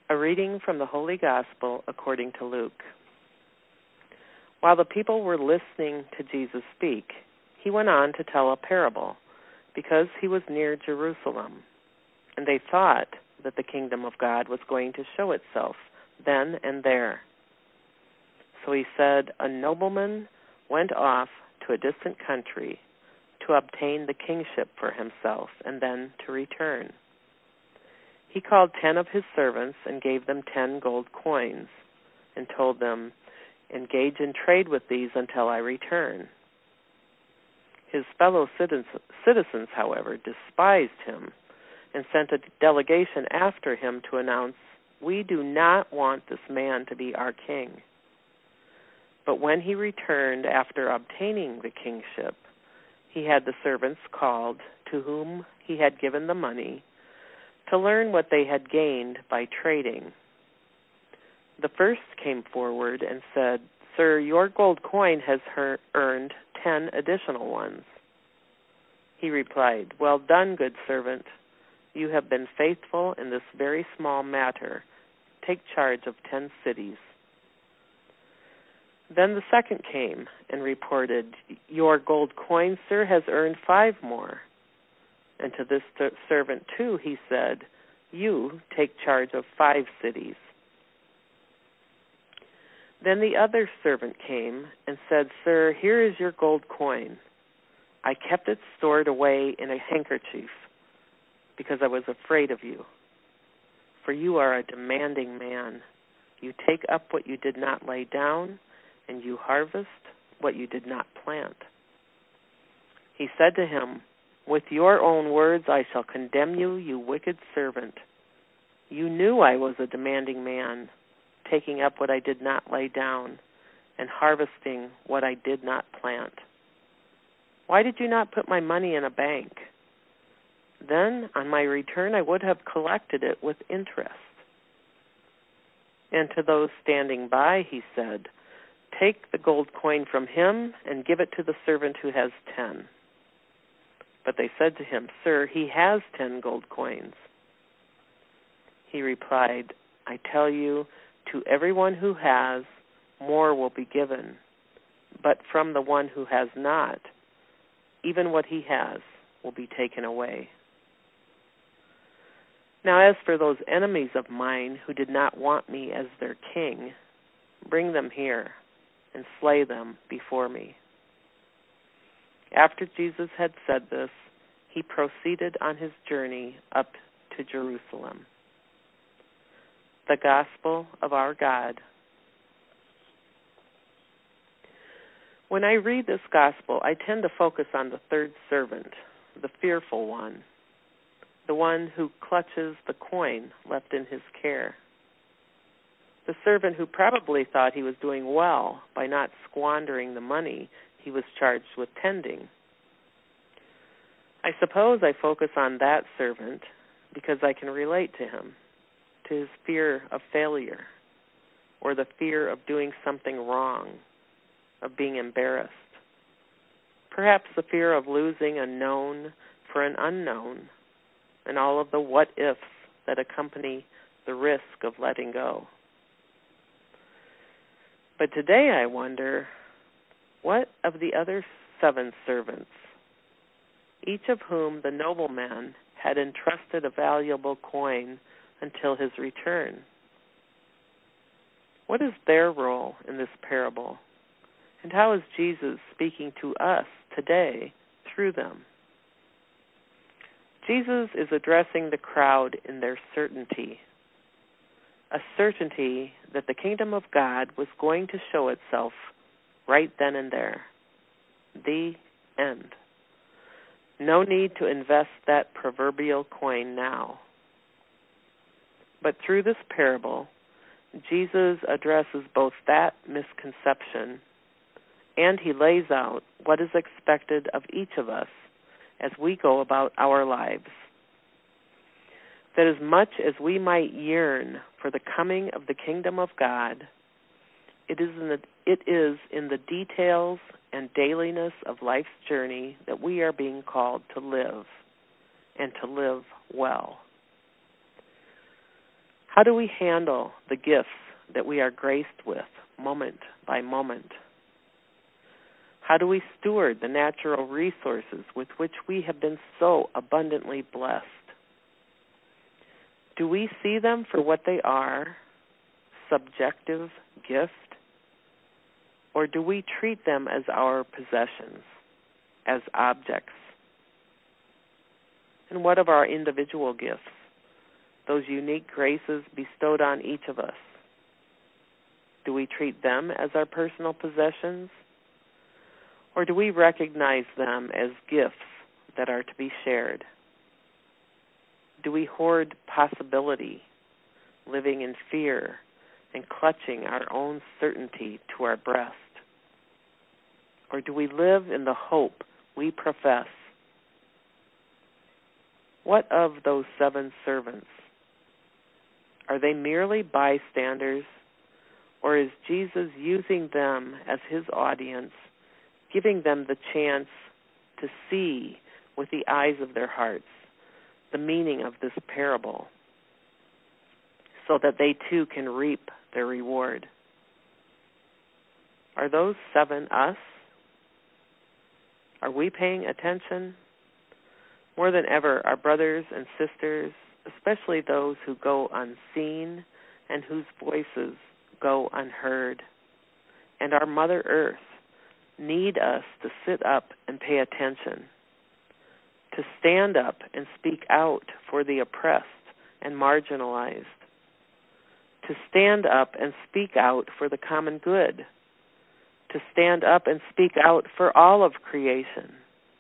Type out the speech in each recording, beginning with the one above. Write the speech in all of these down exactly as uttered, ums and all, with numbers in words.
A reading from the Holy Gospel according to Luke. While the people were listening to Jesus speak, he went on to tell a parable, because he was near Jerusalem, and they thought that the kingdom of God was going to show itself then and there. So he said, a nobleman went off to a distant country to obtain the kingship for himself and then to return. He called ten of his servants and gave them ten gold coins and told them, engage in trade with these until I return. His fellow citizens, however, despised him and sent a delegation after him to announce, we do not want this man to be our king. But when he returned after obtaining the kingship, he had the servants called to whom he had given the money to learn what they had gained by trading. The first came forward and said, Sir, your gold coin has her- earned ten additional ones. He replied, well done, good servant. You have been faithful in this very small matter. Take charge of ten cities. Then the second came and reported, your gold coin, sir, has earned five more. And to this t- servant, too, he said, you take charge of five cities. Then the other servant came and said, sir, here is your gold coin. I kept it stored away in a handkerchief because I was afraid of you. For you are a demanding man. You take up what you did not lay down, and you harvest what you did not plant. He said to him, with your own words I shall condemn you, you wicked servant. You knew I was a demanding man, taking up what I did not lay down, and harvesting what I did not plant. Why did you not put my money in a bank? Then, on my return, I would have collected it with interest. And to those standing by, he said, take the gold coin from him and give it to the servant who has ten. But they said to him, sir, he has ten gold coins. He replied, I tell you, to everyone who has, more will be given. But from the one who has not, even what he has will be taken away. Now as for those enemies of mine who did not want me as their king, bring them here and slay them before me. After Jesus had said this, he proceeded on his journey up to Jerusalem. The Gospel of our God. When I read this Gospel, I tend to focus on the third servant, the fearful one, the one who clutches the coin left in his care. The servant who probably thought he was doing well by not squandering the money he was charged with tending. I suppose I focus on that servant because I can relate to him, to his fear of failure, or the fear of doing something wrong, of being embarrassed. Perhaps the fear of losing a known for an unknown, and all of the what-ifs that accompany the risk of letting go. But today I wonder, what of the other seven servants, each of whom the nobleman had entrusted a valuable coin until his return? What is their role in this parable? And how is Jesus speaking to us today through them? Jesus is addressing the crowd in their certainty, a certainty that the kingdom of God was going to show itself right then and there. The end. No need to invest that proverbial coin now. But through this parable, Jesus addresses both that misconception and he lays out what is expected of each of us as we go about our lives. That as much as we might yearn for the coming of the kingdom of God, it is in the, it is in the details and dailiness of life's journey that we are being called to live, and to live well. How do we handle the gifts that we are graced with moment by moment? How do we steward the natural resources with which we have been so abundantly blessed? Do we see them for what they are, subjective gift, or do we treat them as our possessions, as objects? And what of our individual gifts, those unique graces bestowed on each of us? Do we treat them as our personal possessions, or do we recognize them as gifts that are to be shared? Do we hoard possibility, living in fear and clutching our own certainty to our breast? Or do we live in the hope we profess? What of those seven servants? Are they merely bystanders, or is Jesus using them as his audience, giving them the chance to see with the eyes of their hearts the meaning of this parable, so that they too can reap their reward? Are those seven us? Are we paying attention? More than ever, our brothers and sisters, especially those who go unseen and whose voices go unheard, and our Mother Earth need us to sit up and pay attention, to stand up and speak out for the oppressed and marginalized, to stand up and speak out for the common good, to stand up and speak out for all of creation.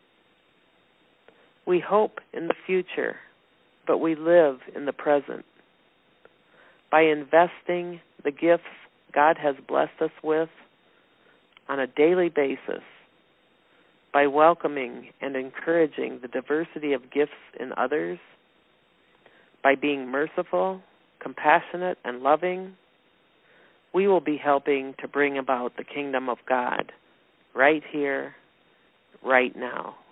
We hope in the future, but we live in the present. By investing the gifts God has blessed us with on a daily basis, by welcoming and encouraging the diversity of gifts in others, by being merciful, compassionate, and loving, we will be helping to bring about the kingdom of God right here, right now.